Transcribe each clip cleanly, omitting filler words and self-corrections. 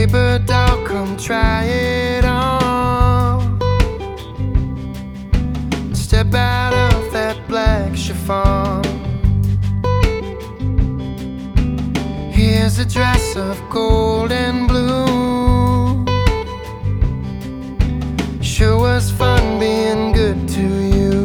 paper doll, come try it on. Step out of that black chiffon. Here's a dress of gold and blue. Sure was fun being good to you.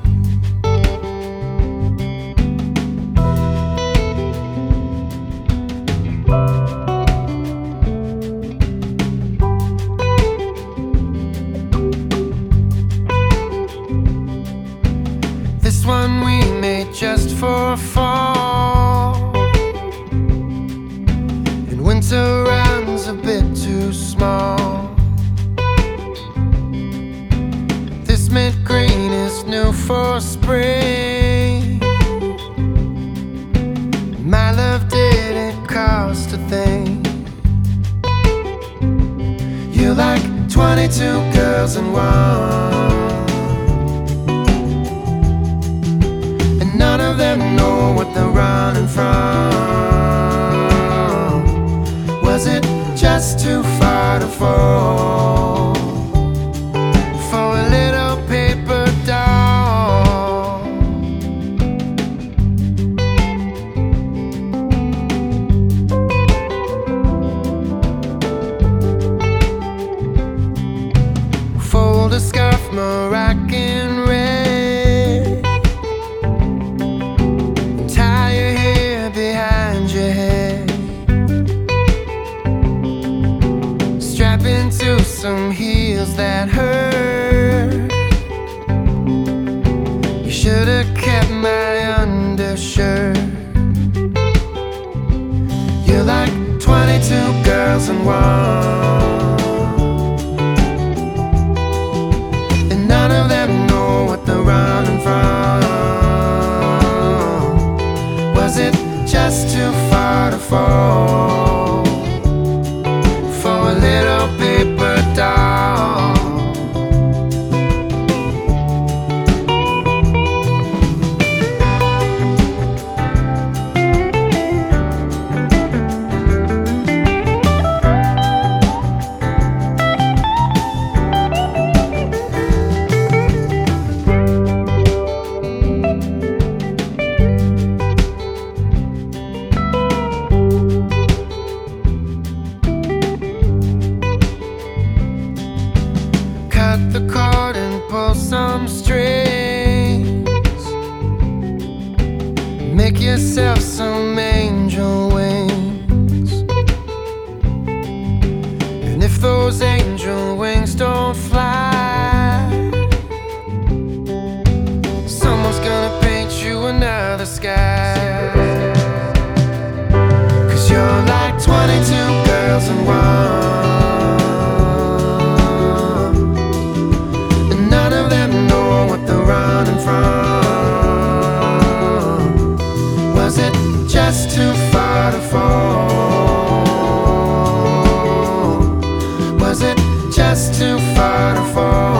This one we made just for fall. And winter round's a bit too small. This mint green is new for spring. My love didn't cost a thing. You're like 22 girls in one. None of them know what they're running from. Was it just too far to fall for a little paper doll? Fold a scarf, Moroccan red. Into some heels that hurt. You should have kept my undershirt. You're like 22 girls in one, and none of them know what they're running from. Was it just too far to fall for a little paper doll? Cut the cord and pull some strings. Make yourself some angel wings. And if those angel wings don't fly, someone's gonna paint you another sky. 'Cause you're like 22 girls in one. Running from, was it just too far to fall? Was it just too far to fall?